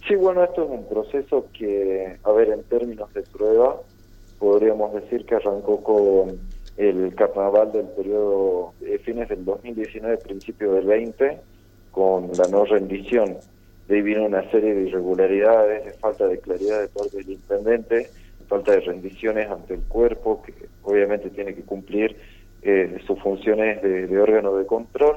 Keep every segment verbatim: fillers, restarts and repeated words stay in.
Sí, bueno, esto es un proceso que, a ver, en términos de prueba, podríamos decir que arrancó con el carnaval del periodo de fines del dos mil diecinueve, principio del veinte, con la no rendición. De ahí vino una serie de irregularidades, de falta de claridad de parte del intendente, falta de rendiciones ante el cuerpo, que obviamente tiene que cumplir eh, sus funciones de, de órgano de control.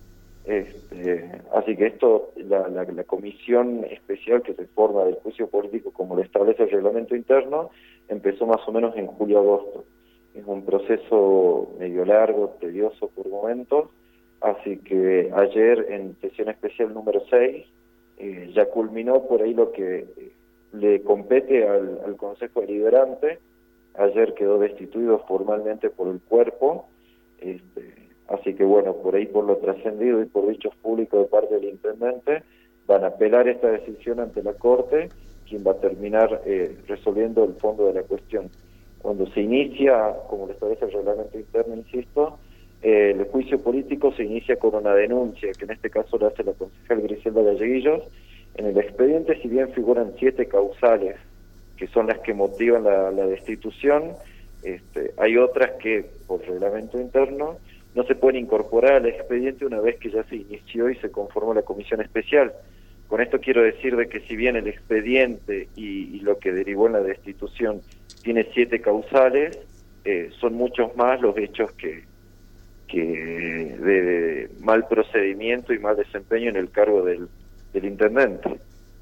Este, así que esto, la, la, la comisión especial que se forma del juicio político, como lo establece el reglamento interno, empezó más o menos en julio-agosto. Es un proceso medio largo, tedioso por momentos, así que ayer en sesión especial número seis eh, ya culminó por ahí lo que eh, le compete al, al Consejo Deliberante. Ayer quedó destituido formalmente por el cuerpo, este, así que bueno, por ahí por lo trascendido y por dichos públicos de parte del intendente, van a apelar esta decisión ante la Corte, quien va a terminar eh, resolviendo el fondo de la cuestión. Cuando se inicia, como lo establece el reglamento interno, insisto, eh, el juicio político se inicia con una denuncia, que en este caso lo hace la concejal Griselda Galleguillos. En el expediente, si bien figuran siete causales, que son las que motivan la, la destitución, este, hay otras que, por reglamento interno, no se pueden incorporar al expediente una vez que ya se inició y se conformó la comisión especial. Con esto quiero decir de que si bien el expediente y, y lo que derivó en la destitución tiene siete causales, eh, son muchos más los hechos que, que de, de mal procedimiento y mal desempeño en el cargo del, del intendente.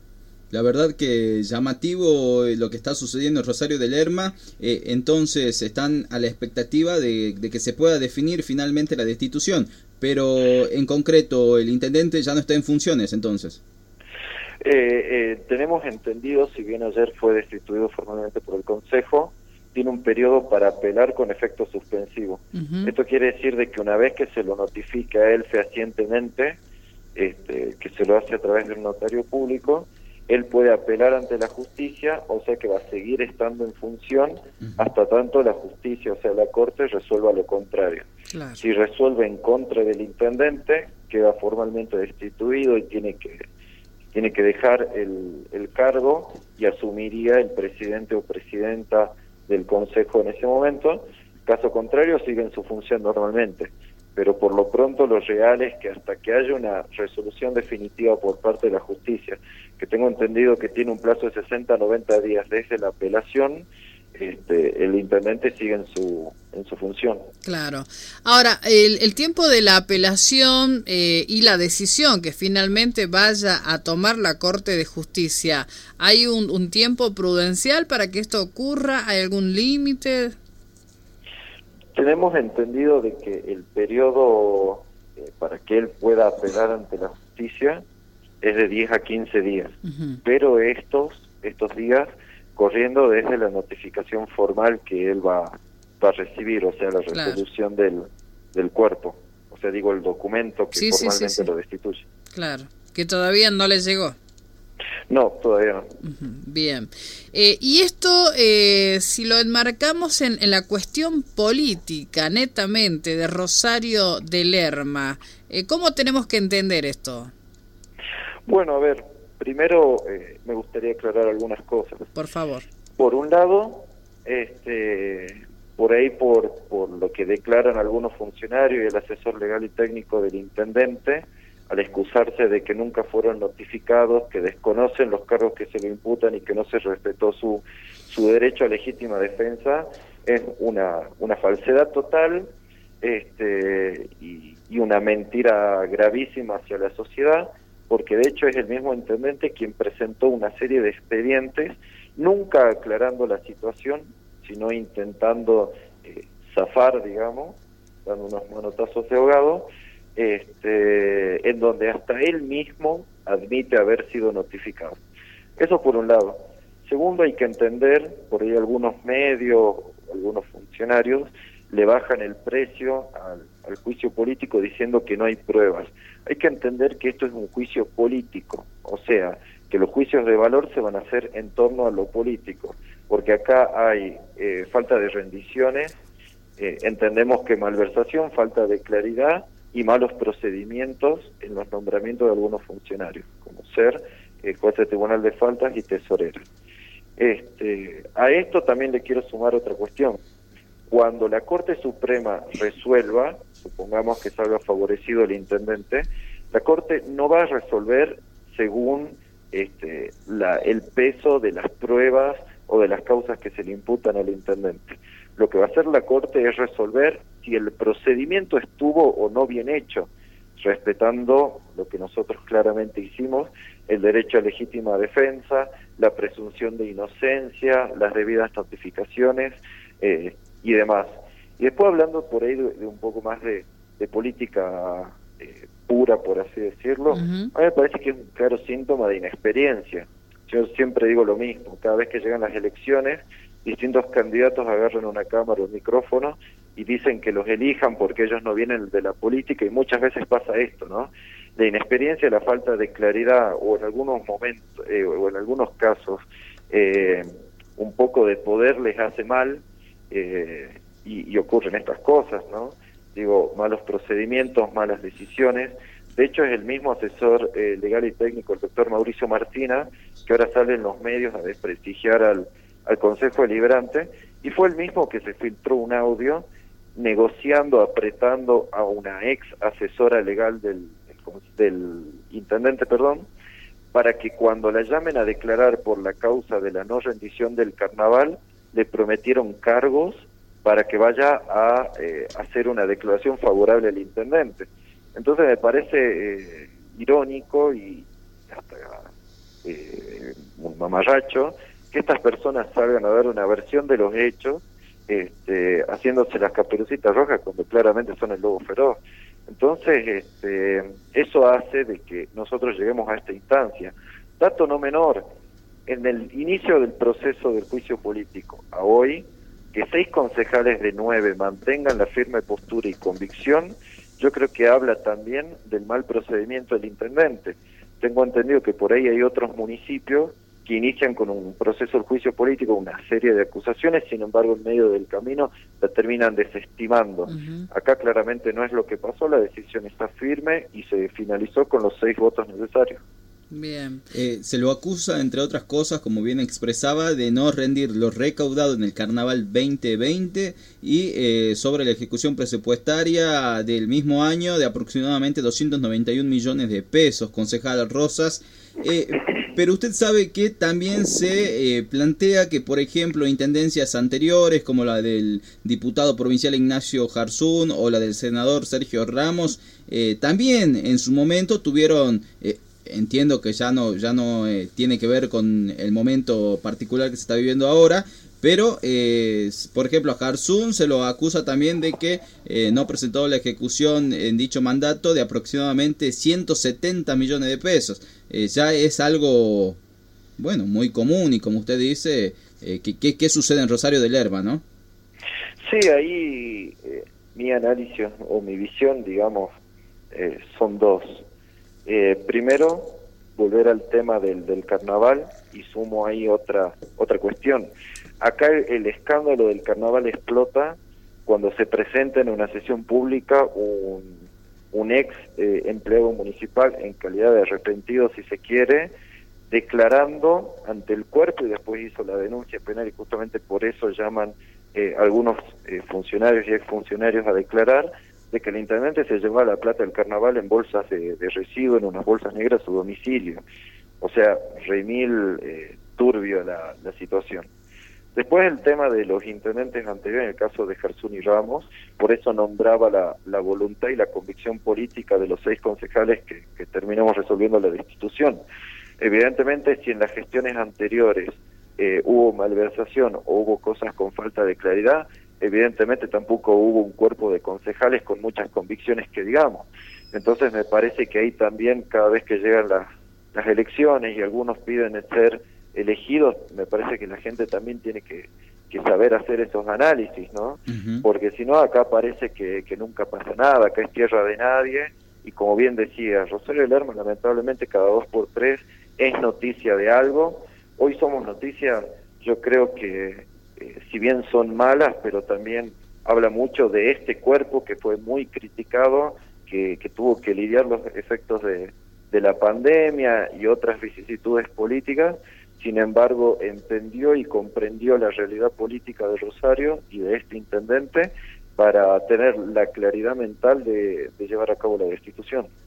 La verdad que llamativo lo que está sucediendo en Rosario de Lerma. Eh, entonces están a la expectativa de, de que se pueda definir finalmente la destitución, pero en concreto el intendente ya no está en funciones entonces. Eh, eh, tenemos entendido, si bien ayer fue destituido formalmente por el Consejo, tiene un periodo para apelar con efecto suspensivo. Uh-huh. Esto quiere decir de que una vez que se lo notifique a él fehacientemente, este, que se lo hace a través de un notario público, él puede apelar ante la justicia, o sea que va a seguir estando en función uh-huh. hasta tanto la justicia, o sea la Corte, resuelva lo contrario. Claro. Si resuelve en contra del intendente, queda formalmente destituido y tiene que tiene que dejar el, el cargo y asumiría el presidente o presidenta del Consejo en ese momento. Caso contrario, sigue en su función normalmente. Pero por lo pronto lo real es que hasta que haya una resolución definitiva por parte de la justicia, que tengo entendido que tiene un plazo de sesenta a noventa días desde la apelación, este, el intendente sigue en su en su función. Claro. Ahora, el, el tiempo de la apelación eh, y la decisión que finalmente vaya a tomar la Corte de Justicia, ¿hay un, un tiempo prudencial para que esto ocurra? ¿Hay algún límite? Tenemos entendido de que el periodo eh, para que él pueda apelar ante la justicia es de diez a quince días, uh-huh. pero estos estos días corriendo desde la notificación formal que él va, va a recibir, o sea, la resolución claro. del, del cuerpo, o sea, digo, el documento que sí, formalmente sí, sí, sí. lo destituye. Claro, que todavía no le llegó. No, todavía no. Uh-huh. Bien. Eh, y esto, eh, si lo enmarcamos en, en la cuestión política, netamente, de Rosario de Lerma, eh, ¿cómo tenemos que entender esto? Bueno, a ver, primero eh, me gustaría aclarar algunas cosas. Por favor. Por un lado, este, por ahí por, por lo que declaran algunos funcionarios y el asesor legal y técnico del intendente, al excusarse de que nunca fueron notificados, que desconocen los cargos que se le imputan y que no se respetó su, su derecho a legítima defensa, es una, una falsedad total este, y, y una mentira gravísima hacia la sociedad, porque de hecho es el mismo intendente quien presentó una serie de expedientes, nunca aclarando la situación, sino intentando eh, zafar, digamos, dando unos manotazos de ahogado, este, en donde hasta él mismo admite haber sido notificado. Eso por un lado. Segundo, hay que entender, por ahí algunos medios, algunos funcionarios, le bajan el precio al, al juicio político diciendo que no hay pruebas. Hay que entender que esto es un juicio político, o sea, que los juicios de valor se van a hacer en torno a lo político, porque acá hay eh, falta de rendiciones, eh, entendemos que malversación, falta de claridad y malos procedimientos en los nombramientos de algunos funcionarios, como ser eh, juez de tribunal de faltas y tesorero. Este, a esto también le quiero sumar otra cuestión. Cuando la Corte Suprema resuelva, supongamos que salga favorecido el intendente, la Corte no va a resolver según este, la, el peso de las pruebas o de las causas que se le imputan al intendente. Lo que va a hacer la Corte es resolver si el procedimiento estuvo o no bien hecho, respetando lo que nosotros claramente hicimos, el derecho a legítima defensa, la presunción de inocencia, las debidas notificaciones eh, y demás. Y después hablando por ahí de, de un poco más de, de política eh, pura, por así decirlo, uh-huh. A mí me parece que es un claro síntoma de inexperiencia. Yo siempre digo lo mismo, cada vez que llegan las elecciones, distintos candidatos agarran una cámara o un micrófono y dicen que los elijan porque ellos no vienen de la política, y muchas veces pasa esto, ¿no? La inexperiencia, la falta de claridad, o en algunos momentos, eh, o en algunos casos, eh, un poco de poder les hace mal, eh, y, y ocurren estas cosas, ¿no? Digo, malos procedimientos, malas decisiones. De hecho, es el mismo asesor eh, legal y técnico, el doctor Mauricio Martina, que ahora sale en los medios a desprestigiar al, al Consejo Deliberante, y fue el mismo que se filtró un audio negociando, apretando a una ex asesora legal del, del intendente, perdón, para que cuando la llamen a declarar por la causa de la no rendición del carnaval, le prometieron cargos para que vaya a eh, hacer una declaración favorable al intendente. Entonces me parece eh, irónico y hasta eh, un mamarracho que estas personas salgan a dar una versión de los hechos, este, haciéndose las caperucitas rojas cuando claramente son el lobo feroz. Entonces, este, eso hace de que nosotros lleguemos a esta instancia. Dato no menor, en el inicio del proceso del juicio político a hoy, que seis concejales de nueve mantengan la firme postura y convicción, yo creo que habla también del mal procedimiento del intendente. Tengo entendido que por ahí hay otros municipios que inician con un proceso del juicio político, una serie de acusaciones, sin embargo en medio del camino la terminan desestimando. Uh-huh. Acá claramente no es lo que pasó, la decisión está firme y se finalizó con los seis votos necesarios. Bien. Eh, se lo acusa, entre otras cosas, como bien expresaba, de no rendir lo recaudado en el Carnaval veinte veinte y eh, sobre la ejecución presupuestaria del mismo año de aproximadamente doscientos noventa y un millones de pesos, concejal Rosas. Eh, pero usted sabe que también se eh, plantea que, por ejemplo, intendencias anteriores, como la del diputado provincial Ignacio Jarzún o la del senador Sergio Ramos, eh, también en su momento tuvieron... Eh, entiendo que ya no ya no eh, tiene que ver con el momento particular que se está viviendo ahora, pero eh, por ejemplo a Jarzún se lo acusa también de que eh, no presentó la ejecución en dicho mandato de aproximadamente ciento setenta millones de pesos. Eh, ya es algo, bueno, muy común, y como usted dice, eh, ¿qué, qué sucede en Rosario de Lerma, no? Sí, ahí eh, mi análisis o mi visión, digamos, eh, son dos. Eh, primero, volver al tema del, del carnaval, y sumo ahí otra otra cuestión. Acá el, el escándalo del carnaval explota cuando se presenta en una sesión pública un, un ex eh, empleado municipal en calidad de arrepentido, si se quiere, declarando ante el cuerpo, y después hizo la denuncia penal, y justamente por eso llaman eh, algunos eh, funcionarios y exfuncionarios a declarar de que el intendente se llevaba la plata del carnaval en bolsas de, de residuo, en unas bolsas negras a su domicilio. O sea, remil eh, turbio la, la situación. Después el tema de los intendentes anteriores, en el caso de Jarzún y Ramos, por eso nombraba la, la voluntad y la convicción política de los seis concejales que, que terminamos resolviendo la destitución. Evidentemente, si en las gestiones anteriores eh, hubo malversación o hubo cosas con falta de claridad, evidentemente tampoco hubo un cuerpo de concejales con muchas convicciones que digamos. Entonces me parece que ahí también, cada vez que llegan las, las elecciones y algunos piden ser elegidos, me parece que la gente también tiene que, que saber hacer esos análisis, ¿no? Uh-huh. Porque si no, acá parece que, que nunca pasa nada, acá es tierra de nadie, y como bien decía, Rosario de Lerma lamentablemente cada dos por tres es noticia de algo. Hoy somos noticia, yo creo que Eh, si bien son malas, pero también habla mucho de este cuerpo que fue muy criticado, que, que tuvo que lidiar los efectos de, de la pandemia y otras vicisitudes políticas. Sin embargo, entendió y comprendió la realidad política de Rosario y de este intendente para tener la claridad mental de, de llevar a cabo la destitución.